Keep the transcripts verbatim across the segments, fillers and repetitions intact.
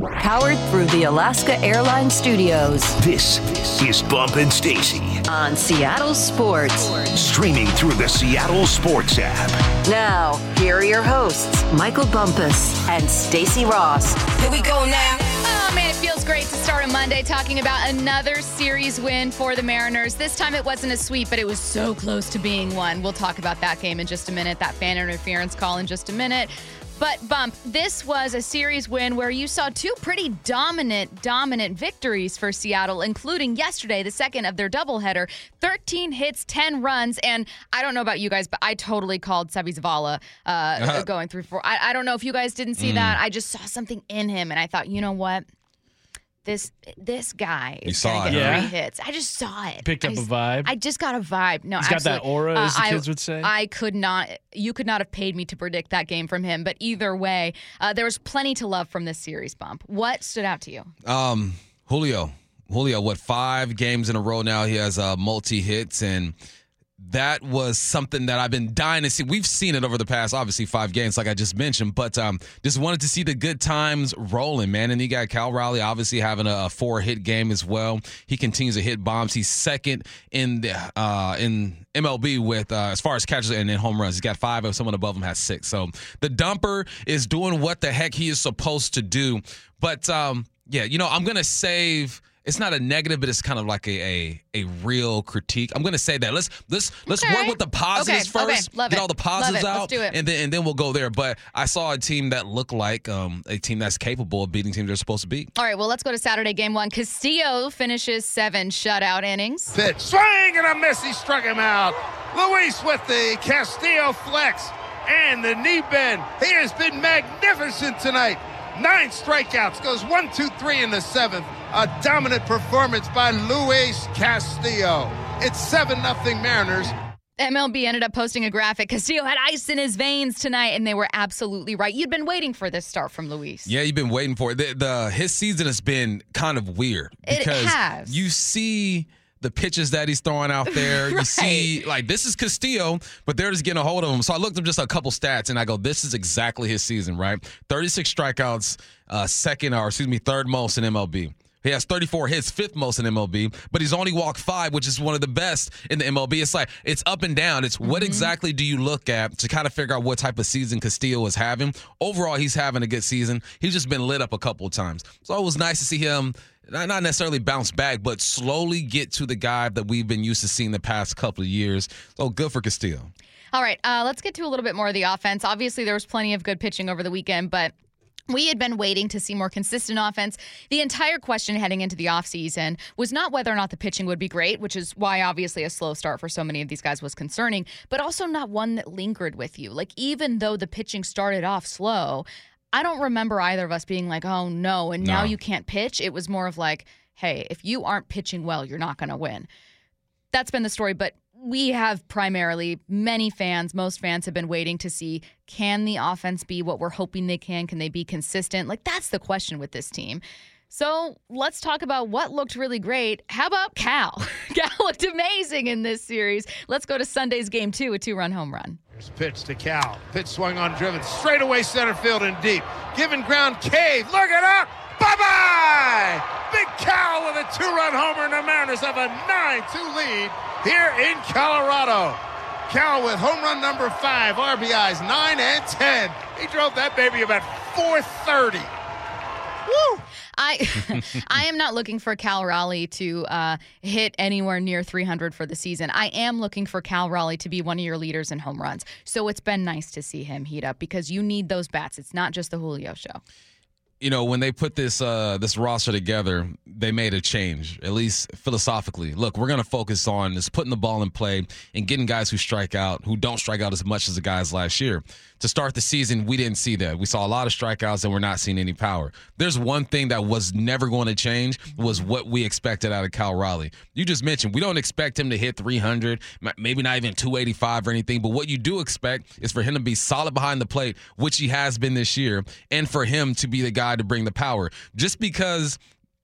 Powered through the Alaska Airlines Studios. This is Bump and Stacy on Seattle Sports. Streaming through the Seattle Sports app. Now, here are your hosts, Michael Bumpus and Stacy Ross. Here we go now. Oh, man, it feels great to start a Monday talking about another series win for the Mariners. This time it wasn't a sweep, but it was so close to being one. We'll talk about that game in just a minute, that fan interference call in just a minute. But, Bump, this was a series win where you saw two pretty dominant, dominant victories for Seattle, including yesterday, the second of their doubleheader. thirteen hits, ten runs, and I don't know about you guys, but I totally called Seby Zavala uh, uh-huh. going through four. I, I don't know if you guys didn't see mm. that. I just saw something in him, and I thought, you know what? This this guy is going to get yeah. three hits. I just saw it. Picked up I just, a vibe. I just got a vibe. No, He's absolutely. got that aura, as uh, the I, kids would say. I could not. You could not have paid me to predict that game from him. But either way, uh, there was plenty to love from this series, Bump. What stood out to you? Um, Julio. Julio, what, five games in a row now? He has uh, multi-hits, and that was something that I've been dying to see. We've seen it over the past, obviously, five games, like I just mentioned, but um, just wanted to see the good times rolling, man. And you got Cal Raleigh obviously having a, a four-hit game as well. He continues to hit bombs. He's second in the uh, in M L B with uh, as far as catches and then home runs. He's got five, and someone above him has six. So the dumper is doing what the heck he is supposed to do. But um, yeah, you know, I'm gonna save. It's not a negative, but it's kind of like a a, a real critique. I'm going to say that. Let's let's let's okay. work with the positives okay. first. Okay. Love get it. all the positives Love it. out, Let's do it. and then and then we'll go there. But I saw a team that looked like um, a team that's capable of beating teams they're supposed to beat. All right, well, let's go to Saturday game one. Castillo finishes seven shutout innings. Pitch, swing and a miss. He struck him out. Luis with the Castillo flex and the knee bend. He has been magnificent tonight. Nine strikeouts, goes one, two, three in the seventh. A dominant performance by Luis Castillo. It's seven nothing Mariners. M L B ended up posting a graphic. Castillo had ice in his veins tonight, and they were absolutely right. You'd been waiting for this start from Luis. Yeah, you've been waiting for it. The, the, his season has been kind of weird. Because it has. You see the pitches that he's throwing out there. right. You see, like, this is Castillo, but they're just getting a hold of him. So I looked up just a couple stats, and I go, this is exactly his season, right? thirty-six strikeouts, uh, second, or excuse me, third most in M L B. He has thirty-four hits, fifth most in M L B, but he's only walked five, which is one of the best in the M L B. It's like, it's up and down. It's mm-hmm. what exactly do you look at to kind of figure out what type of season Castillo is having. Overall, he's having a good season. He's just been lit up a couple of times. So it was nice to see him not necessarily bounce back, but slowly get to the guy that we've been used to seeing the past couple of years. So good for Castillo. All right, uh, let's get to a little bit more of the offense. Obviously, there was plenty of good pitching over the weekend, but we had been waiting to see more consistent offense. The entire question heading into the offseason was not whether or not the pitching would be great, which is why obviously a slow start for so many of these guys was concerning, but also not one that lingered with you. Like, even though the pitching started off slow, I don't remember either of us being like, oh, no, and now No. you can't pitch. It was more of like, hey, if you aren't pitching well, you're not going to win. That's been the story, but we have primarily, many fans, most fans have been waiting to see, can the offense be what we're hoping they can? Can they be consistent? Like, that's the question with this team. So let's talk about what looked really great. How about Cal? Cal looked amazing in this series. Let's go to Sunday's game two, a two-run home run. Here's a pitch to Cal. Pitch swung on driven straight away center field and deep. Giving ground cave. Look it up. Bye-bye! Big Cal with a two-run homer, and the Mariners have a nine two lead here in Colorado. Cal with home run number five, R B Is nine and ten. He drove that baby about four thirty. Woo! I I am not looking for Cal Raleigh to uh, hit anywhere near three hundred for the season. I am looking for Cal Raleigh to be one of your leaders in home runs. So it's been nice to see him heat up because you need those bats. It's not just the Julio show. You know, when they put this uh, this roster together, they made a change, at least philosophically. Look, we're going to focus on just putting the ball in play and getting guys who strike out, who don't strike out as much as the guys last year. To start the season, we didn't see that. We saw a lot of strikeouts and we're not seeing any power. There's one thing that was never going to change was what we expected out of Cal Raleigh. You just mentioned we don't expect him to hit three hundred, maybe not even two eighty-five or anything, but what you do expect is for him to be solid behind the plate, which he has been this year, and for him to be the guy to bring the power. Just because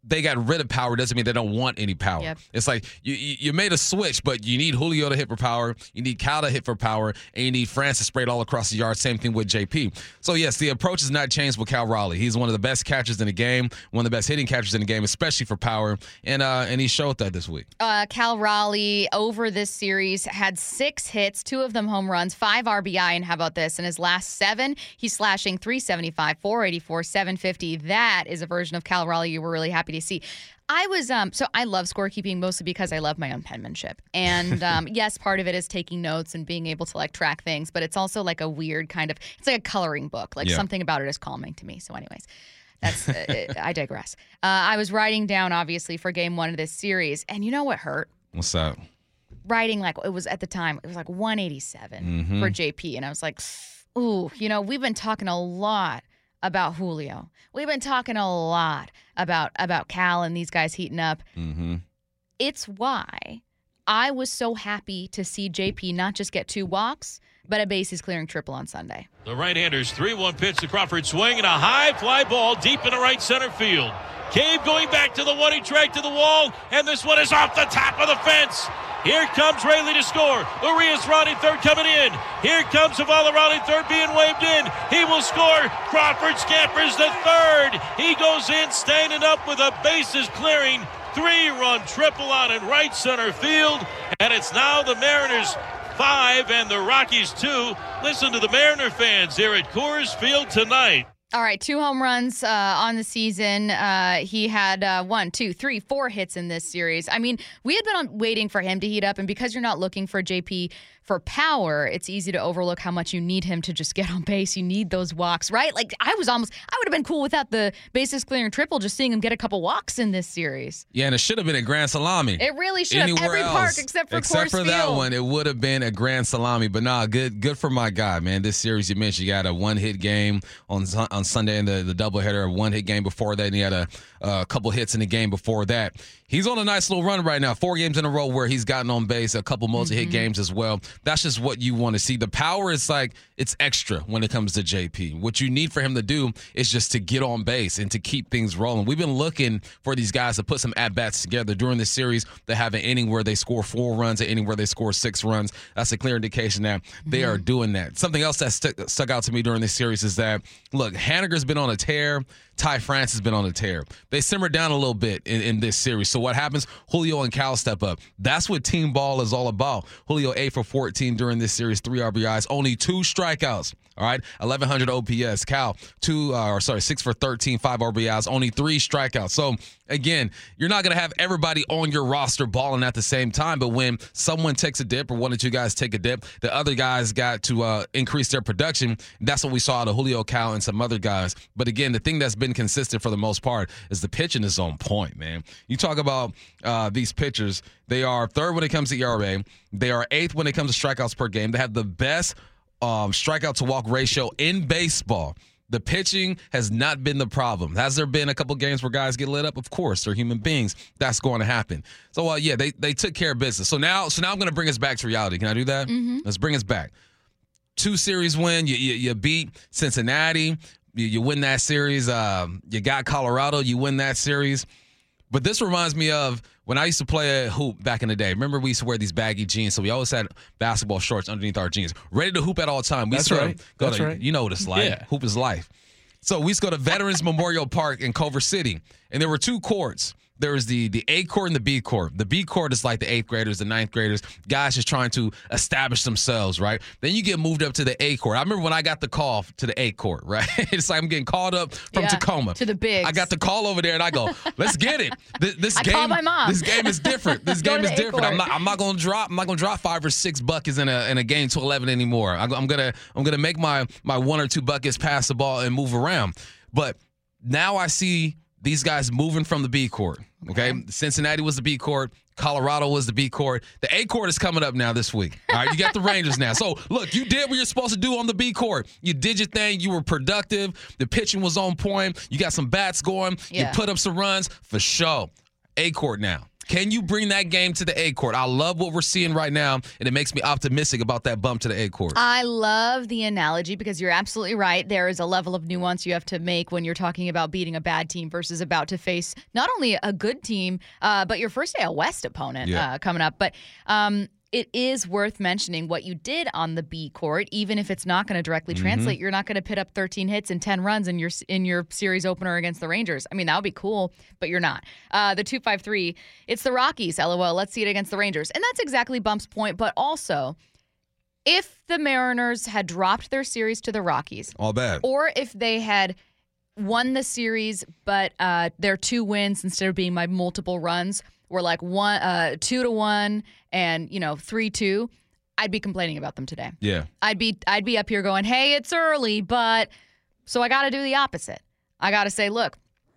they got rid of power doesn't mean they don't want any power. Yep. It's like you, you you made a switch, but you need Julio to hit for power, you need Cal to hit for power, and you need France to spray it all across the yard. Same thing with J P. So, yes, the approach has not changed with Cal Raleigh. He's one of the best catchers in the game, one of the best hitting catchers in the game, especially for power, and uh, and he showed that this week. Uh, Cal Raleigh, over this series, had six hits, two of them home runs, five R B I, and how about this? In his last seven, he's slashing three seventy-five, four eighty-four, seven fifty. That is a version of Cal Raleigh you were really happy to see. I was, um, so I love scorekeeping mostly because I love my own penmanship. And um, yes, part of it is taking notes and being able to like track things, but it's also like a weird kind of, it's like a coloring book. Like yeah. something about it is calming to me. So anyways, that's, uh, I digress. Uh, I was writing down, obviously, for game one of this series. And you know what hurt? What's that? Writing like, it was at the time, it was like one eighty-seven mm-hmm. for J P. And I was like, ooh, you know, we've been talking a lot about Julio. We've been talking a lot about about Cal and these guys heating up. Mm-hmm. It's why I was so happy to see J P not just get two walks, but a bases clearing triple on Sunday. The right-hander's three one pitch to Crawford, swing and a high fly ball deep in the right center field. Cave going back to the one, he dragged to the wall, and this one is off the top of the fence. Here comes Raley to score. Urias rounding third coming in. Here comes Zavala rounding third being waved in. He will score. Crawford scampers the third. He goes in standing up with a bases clearing three-run triple out in right center field. And it's now the Mariners five and the Rockies two. Listen to the Mariner fans here at Coors Field tonight. All right, two home runs uh, on the season. Uh, he had uh, one, two, three, four hits in this series. I mean, we had been on, waiting for him to heat up, and because you're not looking for J P for power, it's easy to overlook how much you need him to just get on base. You need those walks, right? Like, I was almost, I would have been cool without the bases clearing triple, just seeing him get a couple walks in this series. Yeah, and it should have been a grand salami. It really should have. Anywhere Every else, park except for Except Coors for Field. that one, it would have been a grand salami. But nah, good good for my guy, man. This series you mentioned, you got a one-hit game on on Sunday in the, the doubleheader, a one-hit game before that, and he had a, a couple hits in the game before that. He's on a nice little run right now. Four games in a row where he's gotten on base, a couple multi-hit mm-hmm. games as well. That's just what you want to see. The power is like, it's extra when it comes to J P. What you need for him to do is just to get on base and to keep things rolling. We've been looking for these guys to put some at-bats together during this series. They have an inning where they score four runs, an inning where they score six runs. That's a clear indication that mm-hmm. they are doing that. Something else that st- stuck out to me during this series is that, look, Haniger's been on a tear. Ty France has been on a tear. They simmered down a little bit in, in this series. So what happens? Julio and Cal step up. That's what team ball is all about. Julio eight for fourteen during this series, three R B Is, only two strikeouts. All right, eleven hundred O P S. Cal, two, uh, or sorry, six for thirteen, five R B Is, only three strikeouts. So again, you're not going to have everybody on your roster balling at the same time, but when someone takes a dip or one or two guys take a dip, the other guys got to uh, increase their production. That's what we saw out of Julio, Cal, and some other guys. But again, the thing that's been consistent for the most part is the pitching is on point, man. You talk about uh, these pitchers, they are third when it comes to E R A. They are eighth when it comes to strikeouts per game. They have the best um, strikeout to walk ratio in baseball. The pitching has not been the problem. Has there been a couple games where guys get lit up? Of course, they're human beings. That's going to happen. So, uh, yeah, they they took care of business. So now, so now I'm going to bring us back to reality. Can I do that? Mm-hmm. Let's bring us back. Two series win. You you, you beat Cincinnati. You, you win that series. Um, you got Colorado. You win that series. But this reminds me of when I used to play a hoop back in the day. Remember, we used to wear these baggy jeans, so we always had basketball shorts underneath our jeans, ready to hoop at all time. We That's used to right. Go That's to, right. You know what it's like. Yeah. Hoop is life. So we used to go to Veterans Memorial Park in Culver City, and there were two courts. There was the the A court and the B court. The B court is like the eighth graders, the ninth graders, guys just trying to establish themselves, right? Then you get moved up to the A court. I remember when I got the call to the A court, right? It's like I'm getting called up from Yeah, Tacoma to the bigs. I got the call over there, and I go, "Let's get it. This, this I game, called my mom. this game is different. This Go game to is the A different. I'm court. not. I'm not gonna drop. I'm not gonna drop five or six buckets in a in a game to eleven anymore. I'm, I'm gonna I'm gonna make my my one or two buckets, pass the ball, and move around. But now I see these guys moving from the B court. Okay? okay, Cincinnati was the B court. Colorado was the B court. The A court is coming up now this week. All right, you got the Rangers now. So look, you did what you're supposed to do on the B court. You did your thing. You were productive. The pitching was on point. You got some bats going. Yeah. You put up some runs for sure. A court now. Can you bring that game to the A court? I love what we're seeing right now, and it makes me optimistic about that bump to the A court. I love the analogy because you're absolutely right. There is a level of nuance you have to make when you're talking about beating a bad team versus about to face not only a good team, uh, but your first A L West opponent yeah. uh, coming up. But um, it is worth mentioning what you did on the B court, even if it's not going to directly mm-hmm. translate. You're not going to put up thirteen hits and ten runs in your in your series opener against the Rangers. I mean, that would be cool, but you're not. Uh, the two five three, it's the Rockies, LOL. Let's see it against the Rangers. And that's exactly Bump's point, but also, if the Mariners had dropped their series to the Rockies, all bad, or if they had won the series, but uh, their two wins instead of being by multiple runs were like one, uh, two to one, and you know three two, I'd be complaining about them today. Yeah, I'd be I'd be up here going, hey, it's early, but so I got to do the opposite. I got to say, look,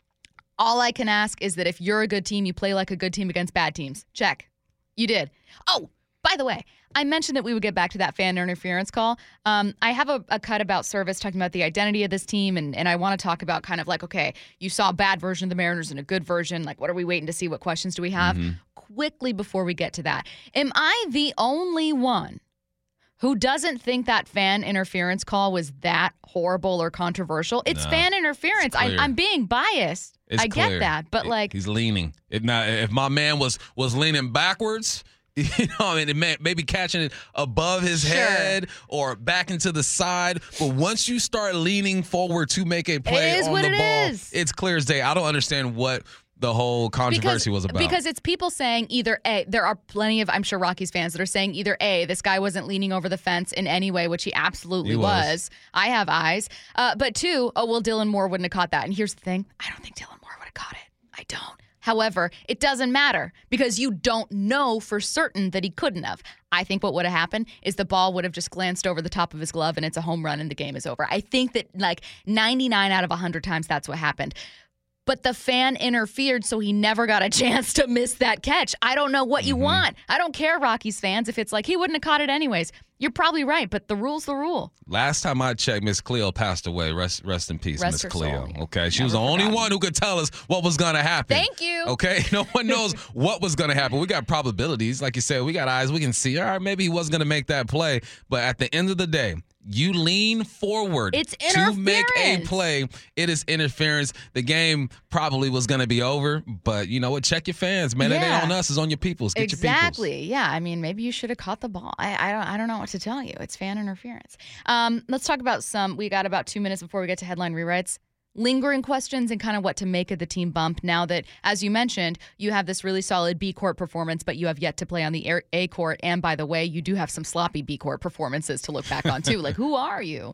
all I can ask is that if you're a good team, you play like a good team against bad teams. Check, you did. Oh, by the way, I mentioned that we would get back to that fan interference call. Um, I have a, a cut about Service talking about the identity of this team, and, and I want to talk about kind of like, okay, you saw a bad version of the Mariners and a good version. Like, what are we waiting to see? What questions do we have? Mm-hmm. Quickly before we get to that, am I the only one who doesn't think that fan interference call was that horrible or controversial? It's no, fan interference. I, I'm being biased. It's I clear. get that, but it, like he's leaning. If not, if my man was was leaning backwards. You know, I mean, it may, maybe catching it above his sure. head or back into the side. But once you start leaning forward to make a play on the it ball, is. it's clear as day. I don't understand what the whole controversy because, was about. Because it's people saying either A, there are plenty of, I'm sure, Rockies fans that are saying either A, this guy wasn't leaning over the fence in any way, which he absolutely he was. was. I have eyes. Uh, but two, oh, well, Dylan Moore wouldn't have caught that. And here's the thing. I don't think Dylan Moore would have caught it. I don't. However, it doesn't matter because you don't know for certain that he couldn't have. I think what would have happened is the ball would have just glanced over the top of his glove and it's a home run and the game is over. I think that like ninety-nine out of one hundred times that's what happened. But the fan interfered, so he never got a chance to miss that catch. I don't know what you mm-hmm. want. I don't care, Rockies fans, if it's like he wouldn't have caught it anyways. You're probably right, but the rule's the rule. Last time I checked, Miss Cleo passed away. Rest rest in peace, Miss Cleo. Soul. Okay, she Never was the forgotten. only one who could tell us what was going to happen. Thank you. Okay, no one knows what was going to happen. We got probabilities. Like you said, we got eyes. We can see, all right, maybe he wasn't going to make that play. But at the end of the day, you lean forward it's to make a play. It is interference. The game probably was going to be over, but you know what? Check your fans, man. Yeah. It ain't on us. It's on your peoples. Get exactly. your peoples. Yeah. I mean, maybe you should have caught the ball. I, I don't. I don't know what to tell you. It's fan interference. Um, let's talk about some. We got about two minutes before we get to headline rewrites. Lingering questions and kind of what to make of the team bump now that, as you mentioned, you have this really solid B court performance, but you have yet to play on the A court. And by the way, you do have some sloppy B court performances to look back on too. Like, who are you?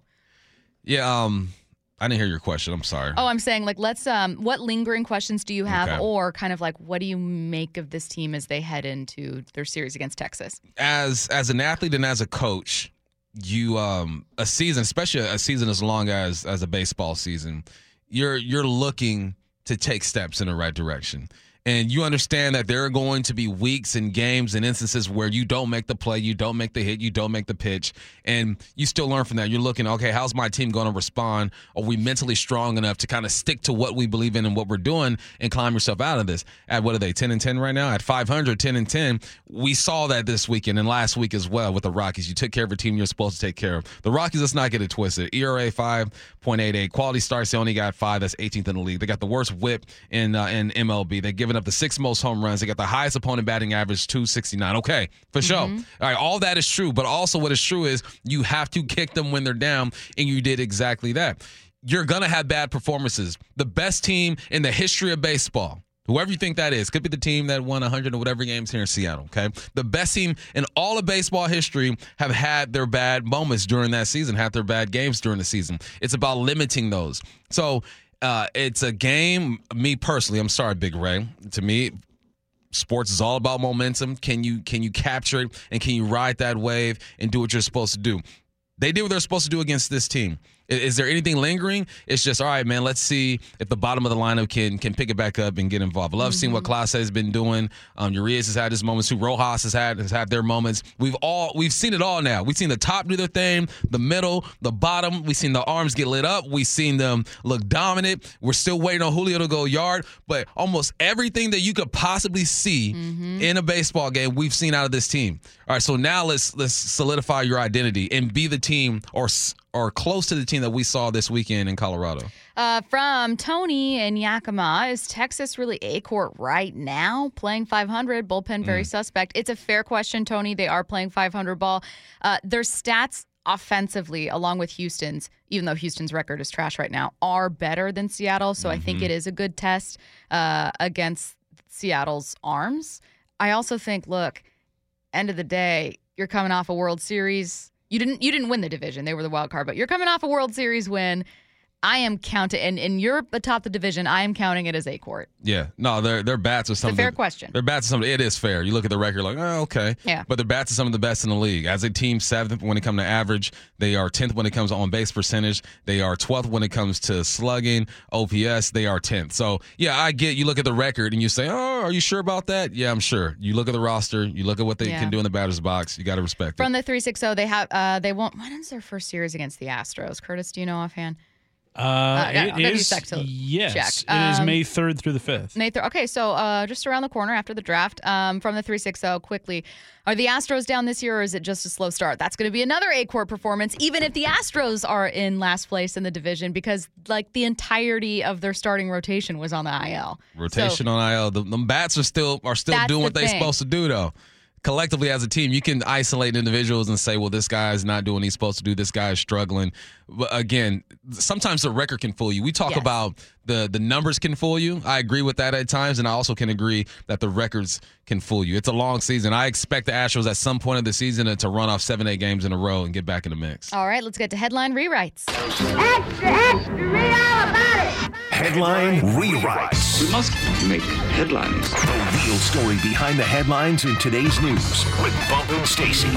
Yeah, um, I didn't hear your question. I'm sorry. Oh, I'm saying, like, let's. Um, what lingering questions do you have, Okay. or kind of like, what do you make of this team as they head into their series against Texas? As as an athlete and as a coach, you um a season, especially a season as long as as a baseball season, you're you're looking to take steps in the right direction. And you understand that there are going to be weeks and games and instances where you don't make the play, you don't make the hit, you don't make the pitch, and you still learn from that. You're looking, okay, how's my team going to respond? Are we mentally strong enough to kind of stick to what we believe in and what we're doing and climb yourself out of this? At what are they, ten and ten right now? At five hundred, ten and ten, we saw that this weekend and last week as well with the Rockies. You took care of a team you're supposed to take care of. The Rockies, let's not get it twisted. E R A five point eight eight. Quality starts, they only got five. That's eighteenth in the league. They got the worst whip in uh, in M L B. They've given up the sixth most home runs. They got the highest opponent batting average, two sixty-nine. Okay, for sure. Mm-hmm. All right, all that is true, but also what is true is you have to kick them when they're down, and you did exactly that. You're going to have bad performances. The best team in the history of baseball, whoever you think that is, could be the team that won one hundred or whatever games here in Seattle, okay? The best team in all of baseball history have had their bad moments during that season, had their bad games during the season. It's about limiting those. So uh, it's a game, me personally, I'm sorry, Big Ray, to me, sports is all about momentum. Can you can you capture it and can you ride that wave and do what you're supposed to do? They did what they're supposed to do against this team. Is, is there anything lingering? It's just, all right, man, let's see if the bottom of the lineup can can pick it back up and get involved. I love mm-hmm. seeing what Clase has been doing. Um, Urias has had his moments too. Rojas has had has had their moments. We've all we've seen it all now. We've seen the top do their thing, the middle, the bottom. We've seen the arms get lit up. We've seen them look dominant. We're still waiting on Julio to go yard. But almost everything that you could possibly see mm-hmm. in a baseball game, we've seen out of this team. All right, so now let's let's solidify your identity and be the team or or close to the team that we saw this weekend in Colorado. Uh, from Tony in Yakima, is Texas really A-Court right now? Playing five hundred, bullpen very mm. suspect. It's a fair question, Tony. They are playing five hundred ball. Uh, their stats offensively, along with Houston's, even though Houston's record is trash right now, are better than Seattle. So mm-hmm. I think it is a good test uh, against Seattle's arms. I also think, look, end of the day, you're coming off a World Series. You didn't you didn't win the division. They were the wild card, but you're coming off a World Series win. I am counting, and, and you're atop the division. I am counting it as A-Court. Yeah. No, their their bats are some. It's a fair of the, question. Their bats are some. It is fair. You look at the record, like, oh, okay. Yeah. But their bats are some of the best in the league. As a team, seventh when it comes to average. They are tenth when it comes to on base percentage. They are twelfth when it comes to slugging, O P S. They are tenth. So yeah, I get. You look at the record and you say, oh, are you sure about that? Yeah, I'm sure. You look at the roster. You look at what they yeah. can do in the batter's box. You got to respect From it. the three sixty, they have. Uh, they won't. When is their first series against the Astros? Curtis, do you know offhand? Uh, uh, it is, yes, check. it um, is May third through the fifth. May third. Okay, so uh, just around the corner after the draft. Um, from the three sixty, quickly, are the Astros down this year, or is it just a slow start? That's going to be another A-Court performance, even if the Astros are in last place in the division, because like the entirety of their starting rotation was on the I L. Rotation so, on I L. The, the bats are still are still doing what they're supposed to do, though. Collectively as a team, you can isolate individuals and say, well, this guy is not doing what he's supposed to do. This guy is struggling. But again, sometimes the record can fool you. We talk yes. about the the numbers can fool you. I agree with that at times, and I also can agree that the records can fool you. It's a long season. I expect the Astros at some point of the season to run off seven, eight games in a row and get back in the mix. All right, let's get to headline rewrites. Extra, extra, read all about it. Headline rewrites. We must make headlines. The real story behind the headlines in today's news with Bump and Stacy.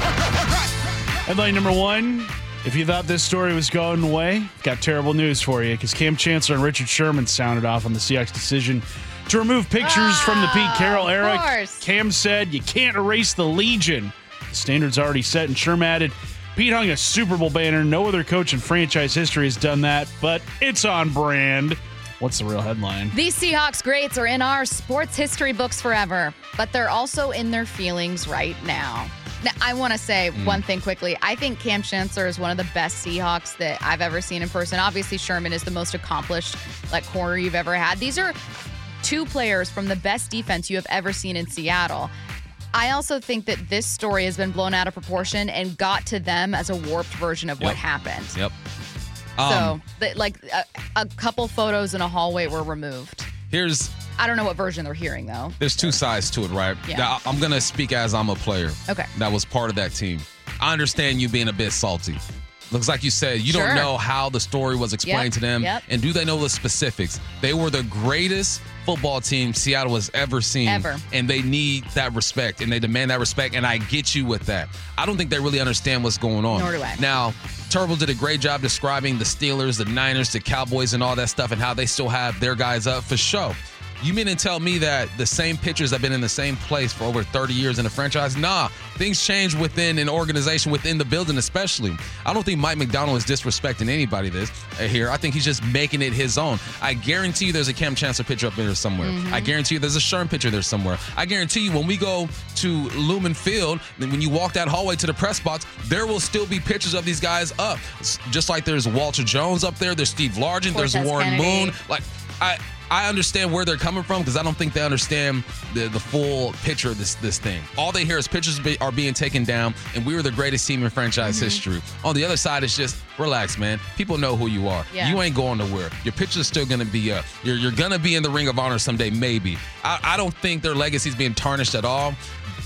Headline number one. If you thought this story was going away, got terrible news for you, because Cam Chancellor and Richard Sherman sounded off on the Seahawks decision to remove pictures oh, from the Pete Carroll era. Cam said, you can't erase the Legion. The standard's already set, and Sherman added, Pete hung a Super Bowl banner. No other coach in franchise history has done that, but it's on brand. What's the real headline? These Seahawks greats are in our sports history books forever, but they're also in their feelings right now. Now, I want to say mm. one thing quickly. I think Cam Chancellor is one of the best Seahawks that I've ever seen in person. Obviously, Sherman is the most accomplished like corner you've ever had. These are two players from the best defense you have ever seen in Seattle. I also think that this story has been blown out of proportion and got to them as a warped version of yep. what happened. Yep. So, Um, the, like, a, a couple photos in a hallway were removed. Here's I don't know what version they're hearing, though. There's two sides to it, right? Yeah. Now, I'm going to speak as I'm a player. Okay. That was part of that team. I understand you being a bit salty. Looks like you said you Sure. don't know how the story was explained Yep, to them. yep. And do they know the specifics? They were the greatest football team Seattle has ever seen. Ever. And they need that respect, and they demand that respect, and I get you with that. I don't think they really understand what's going on. Nor do I. Now, Turbo did a great job describing the Steelers, the Niners, the Cowboys, and all that stuff, and how they still have their guys up for show. You mean to tell me that the same pitchers have been in the same place for over thirty years in the franchise? Nah, things change within an organization, within the building especially. I don't think Mike McDonald is disrespecting anybody this uh, here. I think he's just making it his own. I guarantee you there's a Cam Chancellor pitcher up there somewhere. Mm-hmm. I guarantee you there's a Sherm pitcher there somewhere. I guarantee you when we go to Lumen Field, and when you walk that hallway to the press box, there will still be pictures of these guys up. Just like there's Walter Jones up there, there's Steve Largent, Cortez there's Warren Kennedy. Moon. Like, I... I understand where they're coming from because I don't think they understand the, the full picture of this this thing. All they hear is pictures be, are being taken down, and we were the greatest team in franchise mm-hmm. history. On the other side, it's just relax, man. People know who you are. Yeah. You ain't going nowhere. Your picture's still going to be up. You're, you're going to be in the Ring of Honor someday, maybe. I, I don't think their legacy's being tarnished at all. But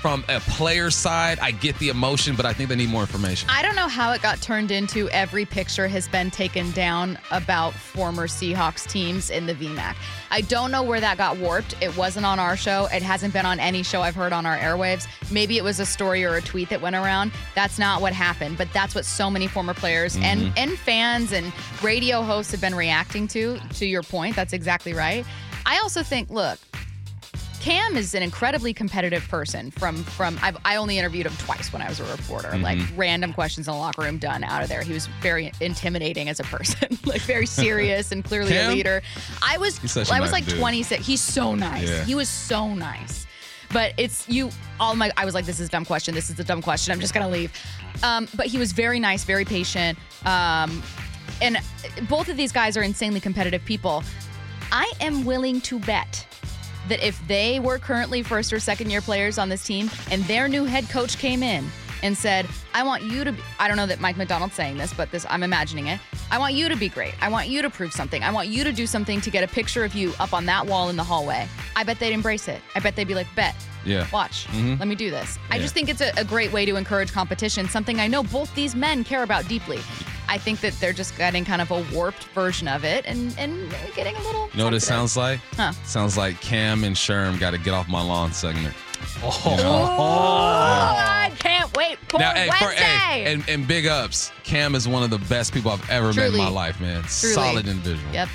from a player side, I get the emotion, but I think they need more information. I don't know how it got turned into every picture has been taken down about former Seahawks teams in the V MAC. I don't know where that got warped. It wasn't on our show. It hasn't been on any show I've heard on our airwaves. Maybe it was a story or a tweet that went around. That's not what happened, but that's what so many former players mm-hmm. and, and fans and radio hosts have been reacting to, to your point. That's exactly right. I also think, look, Cam is an incredibly competitive person from, from I've, I only interviewed him twice when I was a reporter. Mm-hmm. Like, random questions in the locker room, done, out of there. He was very intimidating as a person, like very serious and clearly Cam? a leader. I was I was nice like dude. twenty-six. He's so nice. Yeah. He was so nice. But it's you, all my, I was like, this is a dumb question. This is a dumb question. I'm just going to leave. Um, but he was very nice, very patient. Um, and both of these guys are insanely competitive people. I am willing to bet that if they were currently first or second year players on this team and their new head coach came in and said, I want you to be, I don't know that Mike McDonald's saying this, but this, I'm imagining it. I want you to be great. I want you to prove something. I want you to do something to get a picture of you up on that wall in the hallway. I bet they'd embrace it. I bet they'd be like, bet. Yeah. Watch. Mm-hmm. Let me do this. Yeah. I just think it's a, a great way to encourage competition, something I know both these men care about deeply. I think that they're just getting kind of a warped version of it and, and getting a little You know what it sounds like? Huh. Sounds like Cam and Sherm got to get off my lawn segment. Oh, You know? Oh, I can't wait for Now, hey, for, Wednesday. hey, and, and big ups. Cam is one of the best people I've ever Truly. met in my life, man. Truly. Solid individual. Yep.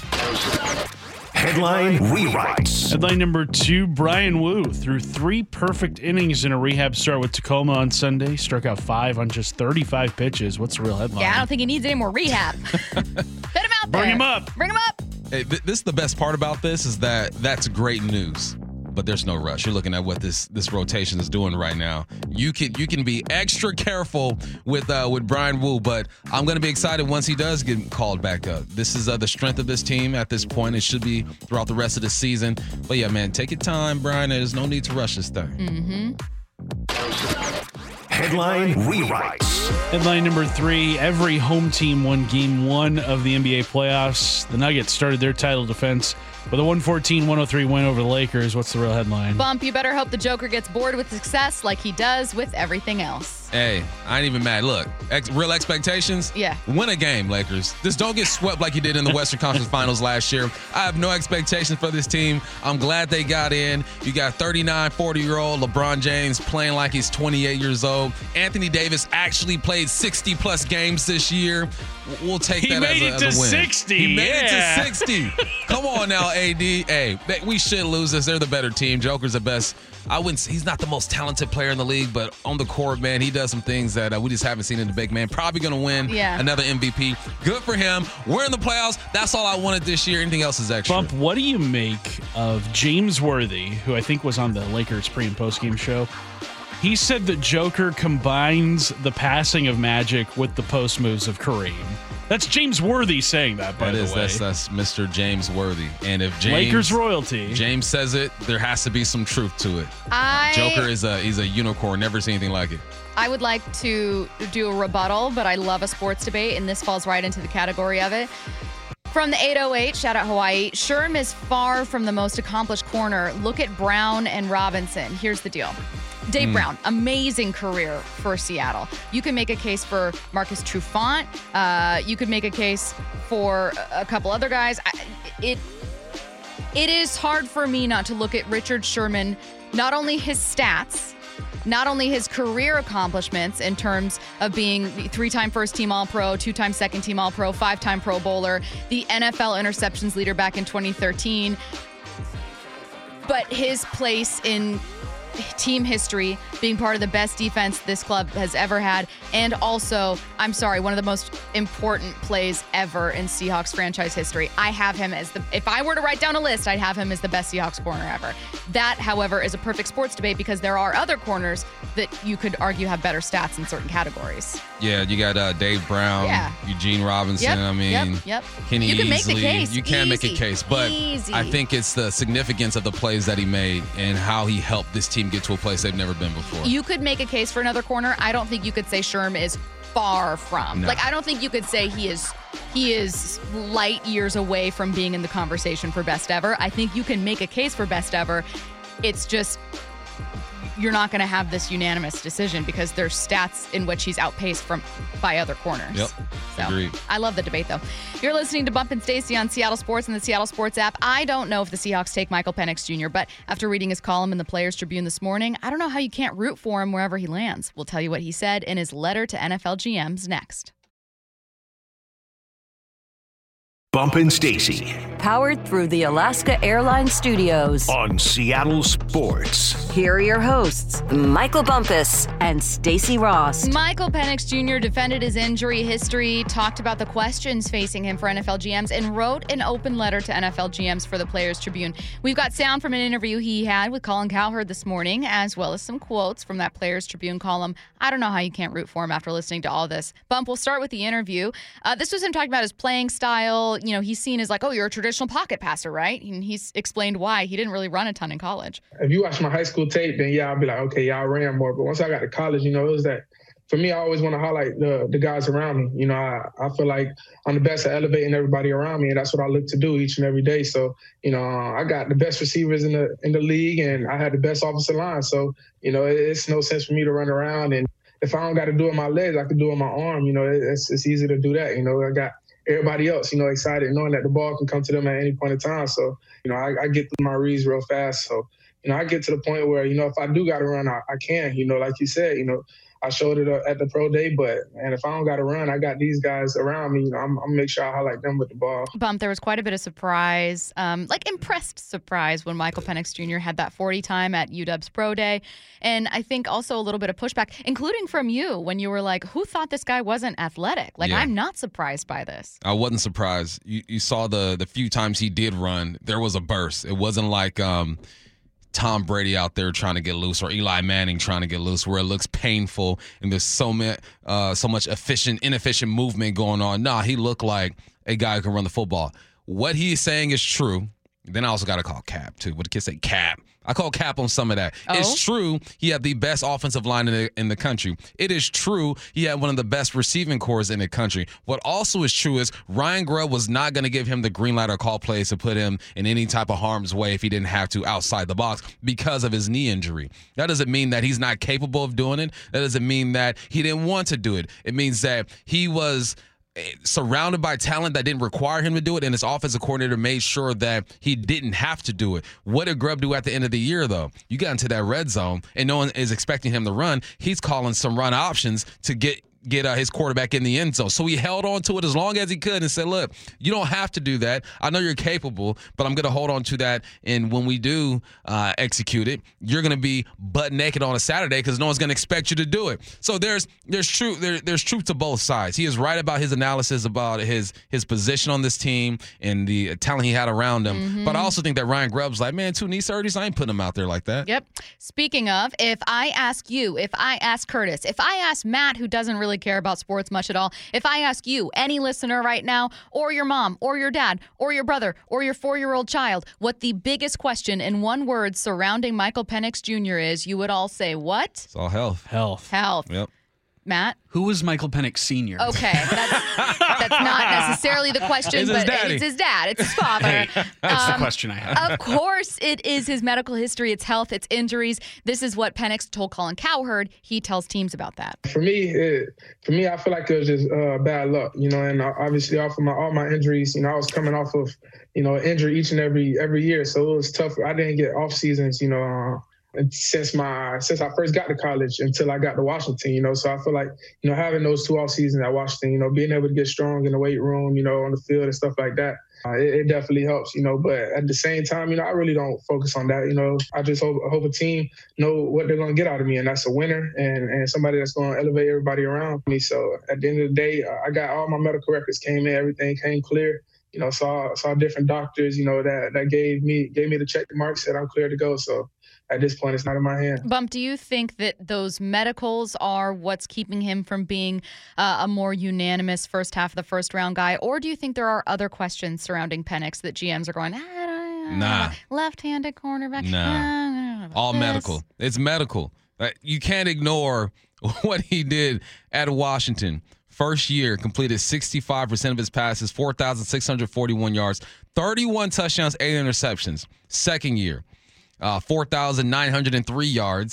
Headline rewrites. Headline number two, Brian Wu threw three perfect innings in a rehab start with Tacoma on Sunday. Struck out five on just thirty-five pitches. What's the real headline? Yeah, I don't think he needs any more rehab. Put him out there. Bring him up. Bring him up. Hey, th- this is the best part about this is that that's great news. But there's no rush. You're looking at what this this rotation is doing right now. You can you can be extra careful with uh, with Brian Wu, but I'm going to be excited once he does get called back up. This is uh, the strength of this team at this point. It should be throughout the rest of the season. But yeah, man, take your time, Brian. There's no need to rush this thing. Mm-hmm. Headline rewrites. Headline number three, every home team won game one of the N B A playoffs. The Nuggets started their title defense with a one fourteen one oh three win over the Lakers. What's the real headline? Bump, you better hope the Joker gets bored with success like he does with everything else. Hey, I ain't even mad. Look, ex- real expectations. Yeah. Win a game, Lakers. Just don't get swept like you did in the Western Conference Finals last year. I have no expectations for this team. I'm glad they got in. You got thirty-nine, forty-year-old LeBron James playing like he's twenty-eight years old. Anthony Davis actually played sixty-plus games this year. We'll take He that made as a, it as a to win. sixty, He made yeah. it to sixty. Come on now, A D. Hey, they- we should lose this. They're the better team. Joker's the best. I wouldn't. He's not the most talented player in the league, but on the court, man, he does some things that uh, we just haven't seen in the big man. Probably going to win Yeah. another M V P. Good for him. We're in the playoffs. That's all I wanted this year. Anything else is extra. Bump, what do you make of James Worthy, who I think was on the Lakers pre and post game show? He said that Joker combines the passing of Magic with the post moves of Kareem. That's James Worthy saying that, by That the is way. that's that's Mister James Worthy. And if James Lakers royalty. James says it, there has to be some truth to it. I Joker is a he's a unicorn. Never seen anything like it. I would like to do a rebuttal, but I love a sports debate, and this falls right into the category of it. From the eight oh eight, shout out Hawaii, Sherm is far from the most accomplished corner. Look at Brown and Robinson. Here's the deal. Dave Mm. Brown, amazing career for Seattle. You can make a case for Marcus Trufant. Uh, you could make a case for a couple other guys. I, it It is hard for me not to look at Richard Sherman, not only his stats, not only his career accomplishments in terms of being three-time first-team All-Pro, two-time second-team All-Pro, five-time Pro Bowler, the N F L interceptions leader back in twenty thirteen, but his place in team history, being part of the best defense this club has ever had, and also, I'm sorry, one of the most important plays ever in Seahawks franchise history. I have him as the, if I were to write down a list, I'd have him as the best Seahawks corner ever. That, however, is a perfect sports debate because there are other corners that you could argue have better stats in certain categories. Yeah, you got uh, Dave Brown, Yeah. Eugene Robinson. Yep, I mean, yep, yep. Kenny You can make the Easley. case. You can make a Easy. case, but Easy. I think it's the significance of the plays that he made and how he helped this team get to a place they've never been before. You could make a case for another corner. I don't think you could say Sherm is far from. No. Like, I don't think you could say he is he is light years away from being in the conversation for best ever. I think you can make a case for best ever. It's just you're not going to have this unanimous decision because there's stats in which he's outpaced from by other corners. Yep. So Agreed. I love the debate, though. You're listening to Bump and Stacey on Seattle Sports and the Seattle Sports app. I don't know if the Seahawks take Michael Penix Junior, but after reading his column in the Players Tribune this morning, I don't know how you can't root for him wherever he lands. We'll tell you what he said in his letter to N F L G Ms next. Bump and Stacey Powered through the Alaska Airlines Studios. on Seattle Sports. Here are your hosts, Michael Bumpus and Stacey Ross. Michael Penix Junior defended his injury history, talked about the questions facing him for N F L G Ms, and wrote an open letter to N F L G Ms for the Players Tribune. We've got sound from an interview he had with Colin Cowherd this morning, as well as some quotes from that Players Tribune column. I don't know how you can't root for him after listening to all this. Bump, we'll start with the interview. Uh, this was him talking about his playing style. You know, he's seen as like, oh, you're a traditional pocket passer, right? And he's explained why he didn't really run a ton in college. If you watch my high school tape, then yeah, I'll be like, okay, yeah, I ran more. But once I got to college, you know, it was that for me, I always want to highlight the the guys around me. You know, I, I feel like I'm the best at elevating everybody around me, and that's what I look to do each and every day. So, you know, I got the best receivers in the in the league, and I had the best offensive line. So, you know, it, it's no sense for me to run around. And if I don't got to do it with my legs, I can do it with my arm. You know, it, it's it's easy to do that. You know, I got everybody else, you know, excited knowing that the ball can come to them at any point in time. So, you know, I, I get through my reads real fast. So, you know, I get to the point where, you know, if I do got to run, I, I can, you know, like you said, you know, I showed it at the pro day, but, and if I don't got to run, I got these guys around me, you know, I'm, I'm make sure I highlight them with the ball. Bump, there was quite a bit of surprise, um, like impressed surprise when Michael Penix Junior had that forty time at U W's pro day. And I think also a little bit of pushback, including from you when you were like, who thought this guy wasn't athletic? Like, Yeah. I'm not surprised by this. I wasn't surprised. You, you saw the the few times he did run, there was a burst. It wasn't like um, Tom Brady out there trying to get loose or Eli Manning trying to get loose where it looks painful and there's so, ma- uh, so much efficient, inefficient movement going on. Nah, he looked like a guy who can run the football. What he's saying is true. Then I also got to call Cap, too. What the kids say, Cap. I call Cap on some of that. Oh? It's true he had the best offensive line in the, in the country. It is true he had one of the best receiving cores in the country. What also is true is Ryan Grubb was not going to give him the green light or call plays to put him in any type of harm's way if he didn't have to outside the box because of his knee injury. That doesn't mean that he's not capable of doing it. That doesn't mean that he didn't want to do it. It means that he was surrounded by talent that didn't require him to do it, and his offensive coordinator made sure that he didn't have to do it. What did Grubb do at the end of the year, though? You got into that red zone, and no one is expecting him to run. He's calling some run options to get get uh, his quarterback in the end zone. So he held on to it as long as he could and said, look, you don't have to do that. I know you're capable, but I'm going to hold on to that. And when we do uh, execute it, you're going to be butt naked on a Saturday because no one's going to expect you to do it. So there's there's truth there, there's truth to both sides. He is right about his analysis about his his position on this team and the talent he had around him. Mm-hmm. But I also think that Ryan Grubb's like, man, two knee surgeries, I ain't putting him out there like that. Yep. Speaking of, if I ask you, if I ask Curtis, if I ask Matt, who doesn't really care about sports much at all, if I ask you, any listener right now, or your mom, or your dad, or your brother, or your four-year-old child, what the biggest question in one word surrounding Michael Penix Junior is, you would all say what? It's all health. Health. Health. Yep. Matt? Who was Michael Penix Senior? Okay, that's, that's not necessarily the question, It's his but daddy. it's his dad. It's his father. Hey, that's the Um, question I had. Of course, it is his medical history, it's health, it's injuries. This is what Penix told Colin Cowherd. He tells teams about that. For me, it, for me, I feel like it was just uh, bad luck, you know, and obviously off of my all my injuries, you know, I was coming off of, you know, injury each and every every year, so it was tough. I didn't get off seasons, you know, uh, and since my since I first got to college until I got to Washington, you know, so I feel like, you know, having those two off seasons at Washington, you know, being able to get strong in the weight room, you know, on the field and stuff like that, uh, it, it definitely helps, you know. But at the same time, you know, I really don't focus on that. You know, I just hope hope a team know what they're going to get out of me, and that's a winner and and somebody that's going to elevate everybody around me. So at the end of the day, I got all my medical records came in, everything came clear. You know, saw saw different doctors, you know, that that gave me gave me the check mark, said I'm clear to go. So at this point, it's not in my hand. Bump, do you think that those medicals are what's keeping him from being uh, a more unanimous first half of the first round guy? Or do you think there are other questions surrounding Penix that G Ms are going, ah, Nah. left-handed cornerback? Nah. Ah, All this. medical. It's medical. Uh, You can't ignore what he did at Washington. First year, completed sixty-five percent of his passes, four thousand six hundred forty-one yards, thirty-one touchdowns, eight interceptions. Second year, uh, four thousand nine hundred three yards,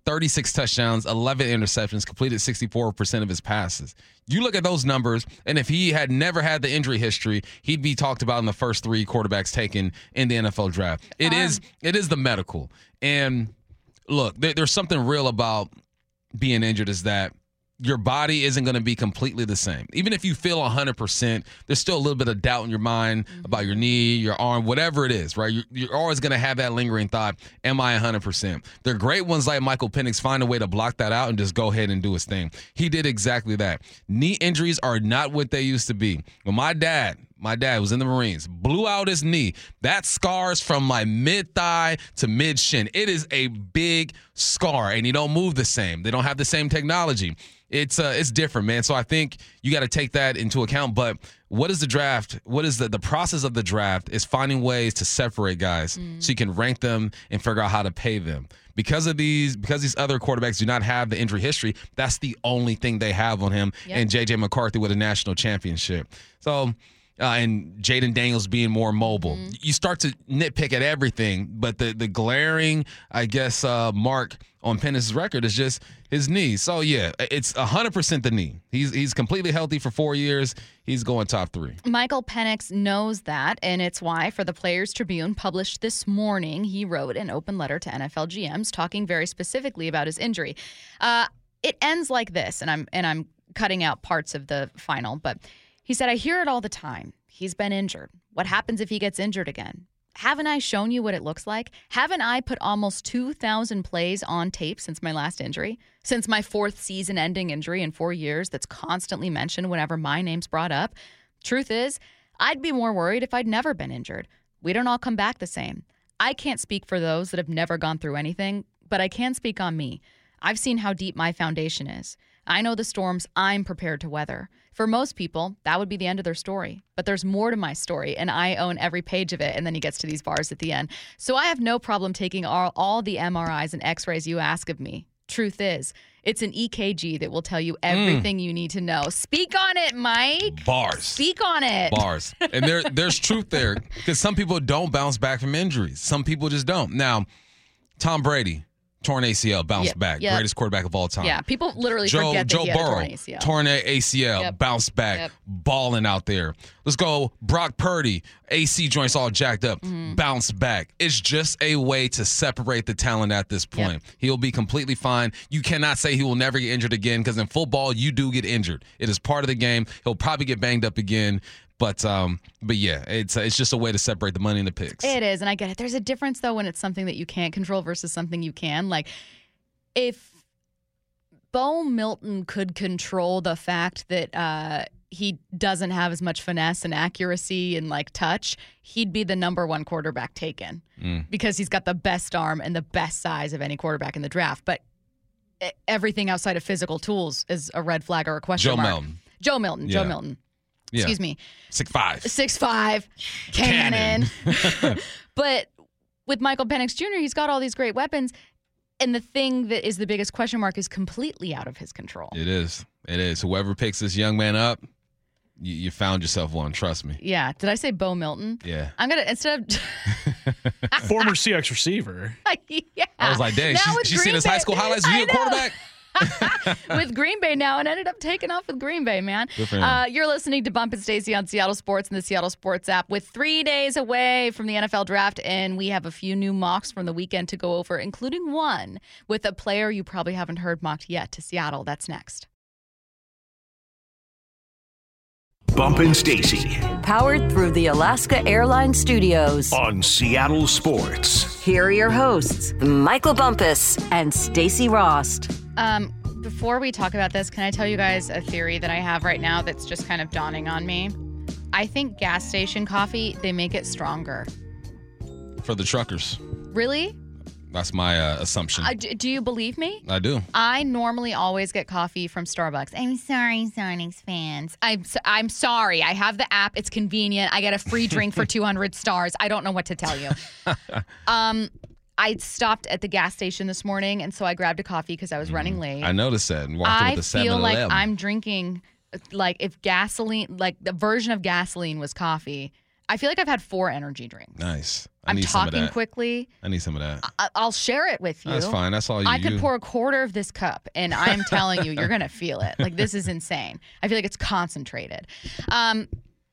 thirty-six touchdowns, eleven interceptions, completed sixty-four percent of his passes. You look at those numbers, and if he had never had the injury history, he'd be talked about in the first three quarterbacks taken in the N F L draft. It um. is it is the medical. And look, there, there's something real about being injured is that your body isn't going to be completely the same. Even if you feel one hundred percent, there's still a little bit of doubt in your mind mm-hmm. about your knee, your arm, whatever it is, right? You're, you're always going to have that lingering thought, am I one hundred percent? The great ones like Michael Penix find a way to block that out and just go ahead and do his thing. He did exactly that. Knee injuries are not what they used to be. When my dad, my dad was in the Marines, blew out his knee, that scars from my mid-thigh to mid-shin. It is a big scar, and you don't move the same. They don't have the same technology. It's uh, it's different, man. So I think you got to take that into account. But what is the draft? What is the, the process of the draft is finding ways to separate guys mm. so you can rank them and figure out how to pay them. Because of these, because these other quarterbacks do not have the injury history, that's the only thing they have on him. Yep. And J J McCarthy with a national championship. So, uh, and Jaden Daniels being more mobile. Mm. You start to nitpick at everything, but the the glaring, I guess, uh, mark on Penix's record is just his knee. So, yeah, it's one hundred percent the knee. He's he's completely healthy for four years. He's going top three. Michael Penix knows that, and it's why for the Players Tribune published this morning, he wrote an open letter to N F L G Ms talking very specifically about his injury. Uh, it ends like this, and I'm and I'm cutting out parts of the final, but he said, I hear it all the time. He's been injured. What happens if he gets injured again? Haven't I shown you what it looks like? Haven't I put almost two thousand plays on tape since my last injury? Since my fourth season-ending injury in four years that's constantly mentioned whenever my name's brought up? Truth is, I'd be more worried if I'd never been injured. We don't all come back the same. I can't speak for those that have never gone through anything, but I can speak on me. I've seen how deep my foundation is. I know the storms I'm prepared to weather. For most people, that would be the end of their story. But there's more to my story, and I own every page of it. And then he gets to these bars at the end. So I have no problem taking all, all the M R Is and X-rays you ask of me. Truth is, it's an E K G that will tell you everything mm. you need to know. Speak on it, Mike. Bars. Speak on it. Bars. And there, there's truth there because some people don't bounce back from injuries. Some people just don't. Now, Tom Brady. Torn A C L, bounced yep, back. Yep. Greatest quarterback of all time. Yeah, people literally Joe, forget that Joe he had Burrow, a torn A C L. Torn A C L, yep. bounced back, yep. balling out there. Let's go Brock Purdy, A C joints all jacked up, mm-hmm. bounced back. It's just a way to separate the talent at this point. Yep. He'll be completely fine. You cannot say he will never get injured again because in football, you do get injured. It is part of the game. He'll probably get banged up again. But um, but yeah, it's it's just a way to separate the money and the picks. It is, and I get it. There's a difference, though, when it's something that you can't control versus something you can. Like, if Bo Milton could control the fact that uh, he doesn't have as much finesse and accuracy and like touch, he'd be the number one quarterback taken mm. because he's got the best arm and the best size of any quarterback in the draft. But everything outside of physical tools is a red flag or a question Joe mark. Milton. Joe Milton. Yeah. Joe Milton. Yeah. Excuse me. Six five. Six five. Cannon. Cannon. But with Michael Penix Junior, he's got all these great weapons. And the thing that is the biggest question mark is completely out of his control. It is. It is. Whoever picks this young man up, you, you found yourself one. Trust me. Yeah. Did I say Bo Milton? Yeah. I'm going to, instead of. Former Seahawks receiver. Yeah. I was like, dang, she's, she's seen his high school highlights. You a quarterback? With Green Bay now and ended up taking off with Green Bay, man. Good for him. Uh, you're listening to Bump and Stacey on Seattle Sports and the Seattle Sports app with three days away from the N F L draft, and we have a few new mocks from the weekend to go over, including one with a player you probably haven't heard mocked yet to Seattle. That's next. Bump and Stacey. Powered through the Alaska Airlines Studios. On Seattle Sports. Here are your hosts, Michael Bumpus and Stacey Rost. Um, before we talk about this, can I tell you guys a theory that I have right now that's just kind of dawning on me? I think gas station coffee, they make it stronger. For the truckers. Really? That's my uh, assumption. Uh, do, do you believe me? I do. I normally always get coffee from Starbucks. I'm sorry, Sonics fans. I'm so, I'm sorry. I have the app. It's convenient. I get a free drink for two hundred stars. I don't know what to tell you. um, I stopped at the gas station this morning, and so I grabbed a coffee because I was mm, running late. I noticed that and walked I with the seven feel eleven. like I'm drinking, like if gasoline, like the version of gasoline was coffee, I feel like I've had four energy drinks. Nice. I I'm need some of talking that. quickly. I need some of that. I- I'll share it with you. That's fine. That's all you I could you- pour a quarter of this cup, and I'm telling you, you're going to feel it. Like, this is insane. I feel like it's concentrated. Um,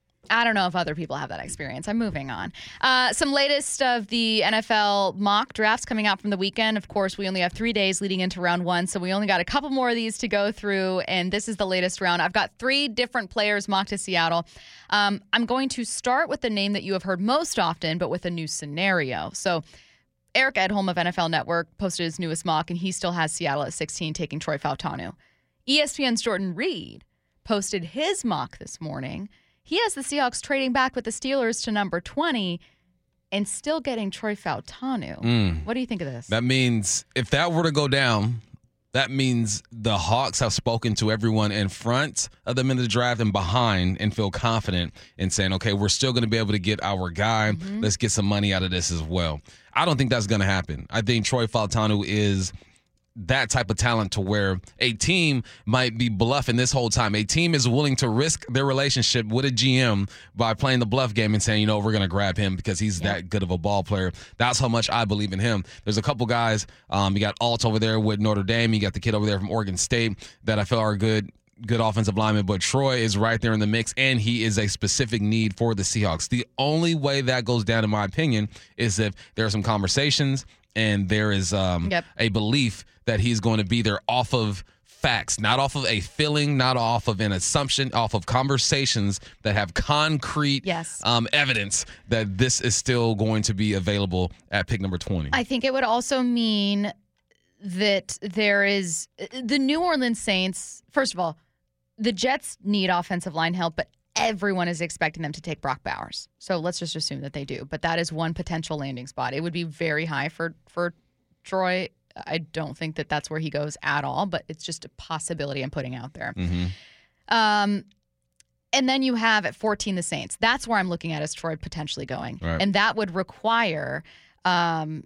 I don't know if other people have that experience. I'm moving on. Uh, some latest of the N F L mock drafts coming out from the weekend. Of course, we only have three days leading into round one, so we only got a couple more of these to go through, and this is the latest round. I've got three different players mocked to Seattle. Um, I'm going to start with the name that you have heard most often, but with a new scenario. So Eric Edholm of N F L Network posted his newest mock, and he still has Seattle at sixteen, taking Troy Fautanu. E S P N's Jordan Reed posted his mock this morning. He has the Seahawks trading back with the Steelers to number twenty and still getting Troy Fautanu. Mm. What do you think of this? That means if that were to go down, that means the Hawks have spoken to everyone in front of them in the draft and behind and feel confident in saying, okay, we're still going to be able to get our guy. Mm-hmm. Let's get some money out of this as well. I don't think that's going to happen. I think Troy Fautanu is that type of talent to where a team might be bluffing this whole time. A team is willing to risk their relationship with a G M by playing the bluff game and saying, you know, we're going to grab him because he's yeah. that good of a ball player. That's how much I believe in him. There's a couple guys. Um, you got Alt over there with Notre Dame. You got the kid over there from Oregon State that I feel are good. Good offensive lineman, but Troy is right there in the mix, and he is a specific need for the Seahawks. The only way that goes down, in my opinion, is if there are some conversations and there is um, yep. a belief that he's going to be there off of facts, not off of a feeling, not off of an assumption, off of conversations that have concrete yes. um, evidence that this is still going to be available at pick number twenty. I think it would also mean that there is the New Orleans Saints. First of all, the Jets need offensive line help, but everyone is expecting them to take Brock Bowers. So let's just assume that they do. But that is one potential landing spot. It would be very high for, for Troy. I don't think that that's where he goes at all, but it's just a possibility I'm putting out there. Mm-hmm. Um, and then you have at fourteen the Saints. That's where I'm looking at as Troy potentially going. Right. And that would require um,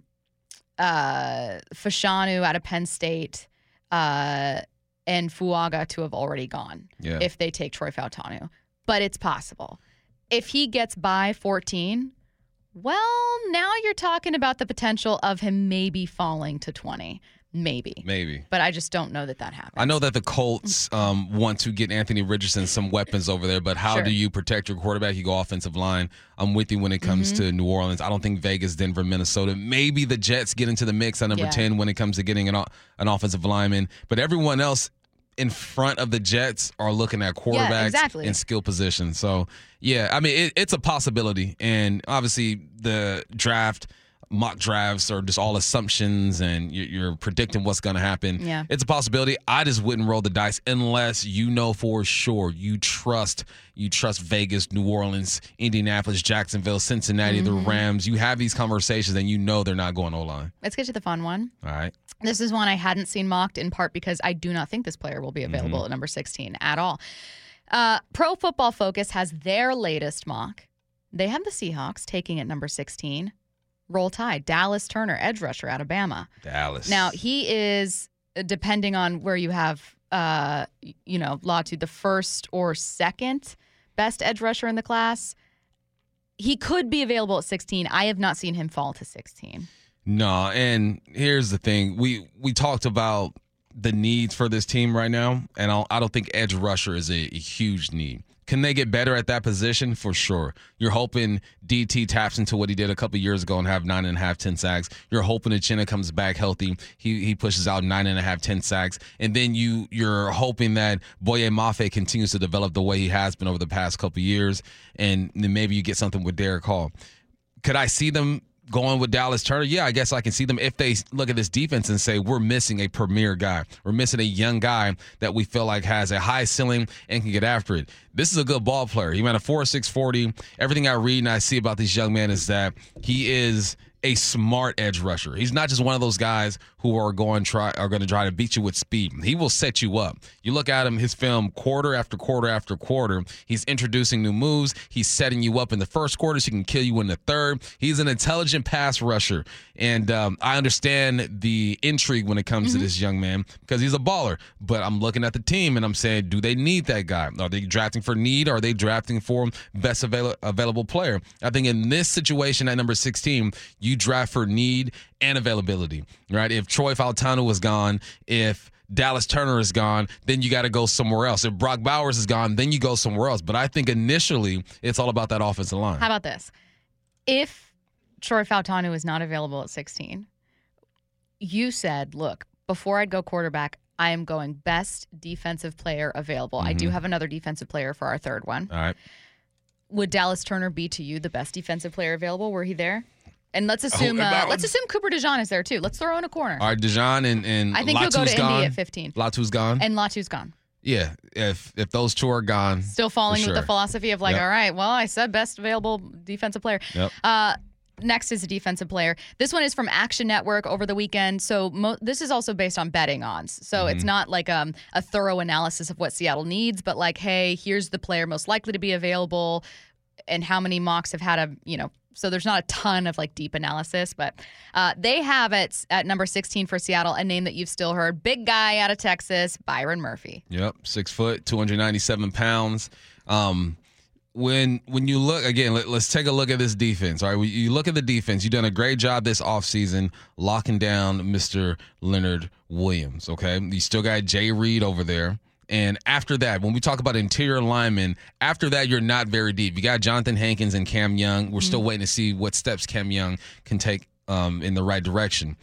uh, Fashanu out of Penn State uh, and Fuaga to have already gone yeah. if they take Troy Fautanu. But it's possible. If he gets by fourteen, well, now you're talking about the potential of him maybe falling to twenty. Maybe. Maybe. But I just don't know that that happens. I know that the Colts um, want to get Anthony Richardson some weapons over there, but how sure. do you protect your quarterback? You go offensive line. I'm with you when it comes mm-hmm. to New Orleans. I don't think Vegas, Denver, Minnesota. Maybe the Jets get into the mix at number yeah. ten when it comes to getting an, an offensive lineman. But everyone else in front of the Jets are looking at quarterbacks yeah, exactly. in skill positions. So, yeah, I mean, it, it's a possibility. And obviously the draft, mock drafts are just all assumptions and you're, you're predicting what's going to happen. Yeah. It's a possibility. I just wouldn't roll the dice unless you know for sure you trust you trust Vegas, New Orleans, Indianapolis, Jacksonville, Cincinnati, mm-hmm. the Rams. You have these conversations and you know they're not going O-line. Let's get to the fun one. All right. This is one I hadn't seen mocked in part because I do not think this player will be available mm-hmm. at number sixteen at all. Uh, Pro Football Focus has their latest mock. They have the Seahawks taking at number sixteen. Roll Tide, Dallas Turner, edge rusher out of Bama. Dallas. Now, he is, depending on where you have, uh, you know, Latu, the first or second best edge rusher in the class. He could be available at sixteen. I have not seen him fall to sixteen. No, and here's the thing. We we talked about the needs for this team right now, and I'll, I don't think edge rusher is a, a huge need. Can they get better at that position? For sure. You're hoping D T taps into what he did a couple years ago and have nine and a half, ten sacks. You're hoping Uchenna comes back healthy. He he pushes out nine and a half, ten sacks. And then you, you're hoping that Boye Mafe continues to develop the way he has been over the past couple years. And then maybe you get something with Derek Hall. Could I see them going with Dallas Turner? Yeah, I guess I can see them if they look at this defense and say, we're missing a premier guy. We're missing a young guy that we feel like has a high ceiling and can get after it. This is a good ball player. He ran a four six forty. Everything I read and I see about this young man is that he is a smart edge rusher. He's not just one of those guys who are going try are going to try to beat you with speed. He will set you up. You look at him, his film, quarter after quarter after quarter. He's introducing new moves. He's setting you up in the first quarter so he can kill you in the third. He's an intelligent pass rusher, and um, I understand the intrigue when it comes mm-hmm. to this young man because he's a baller. But I'm looking at the team and I'm saying, do they need that guy? Are they drafting for need? Or are they drafting for best avail- available player? I think in this situation at number sixteen, you draft for need and availability, right? If Troy Fautanu was gone, if Dallas Turner is gone, then you got to go somewhere else. If Brock Bowers is gone, then you go somewhere else. But I think initially it's all about that offensive line. How about this? If Troy Fautanu is not available at sixteen, you said, look, before I'd go quarterback, I am going best defensive player available. Mm-hmm. I do have another defensive player for our third one. All right. Would Dallas Turner be to you the best defensive player available? Were he there? And let's assume oh, uh, let's assume Cooper DeJean is there too. Let's throw in a corner. All right, DeJean and, and I think Latu's he'll go to gone. Indy at fifteen. Latu's gone. And Latu's gone. Yeah, if if those two are gone. Still falling sure. with the philosophy of like, yep. all right, well, I said best available defensive player. Yep. Uh, next is a defensive player. This one is from Action Network over the weekend. So mo- this is also based on betting odds. So mm-hmm. it's not like um, a thorough analysis of what Seattle needs, but like, hey, here's the player most likely to be available and how many mocks have had a, you know, so there's not a ton of like deep analysis, but uh, they have at, at number sixteen for Seattle a name that you've still heard. Big guy out of Texas, Byron Murphy. Yep, six foot, two hundred ninety-seven pounds. Um, when when you look, again, let, let's take a look at this defense. All right, when you look at the defense, you've done a great job this offseason locking down Mister Leonard Williams, okay? You still got Jay Reed over there. And after that, when we talk about interior linemen, after that, you're not very deep. You got Jonathan Hankins and Cam Young. We're mm-hmm. still waiting to see what steps Cam Young can take um, in the right direction.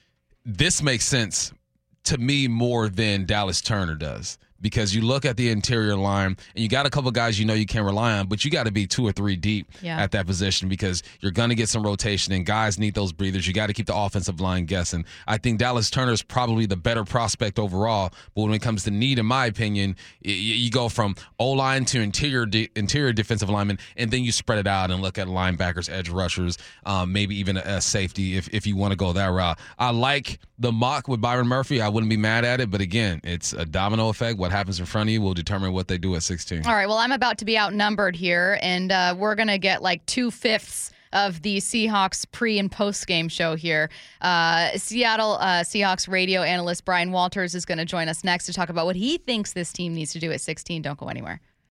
This makes sense to me more than Dallas Turner does. Because you look at the interior line, and you got a couple guys you know you can rely on, but you got to be two or three deep yeah. at that position because you're going to get some rotation, and guys need those breathers. You got to keep the offensive line guessing. I think Dallas Turner is probably the better prospect overall, but when it comes to need, in my opinion, you, you go from O-line to interior de- interior defensive lineman, and then you spread it out and look at linebackers, edge rushers, um, maybe even a, a safety if, if you want to go that route. I like the mock with Byron Murphy. I wouldn't be mad at it, but again, it's a domino effect. What happens in front of you will determine what they do at sixteen. All right, well, I'm about to be outnumbered here, and uh, we're going to get like two-fifths of the Seahawks pre- and post-game show here. Uh, Seattle uh, Seahawks radio analyst Brian Walters is going to join us next to talk about what he thinks this team needs to do at sixteen. Don't go anywhere.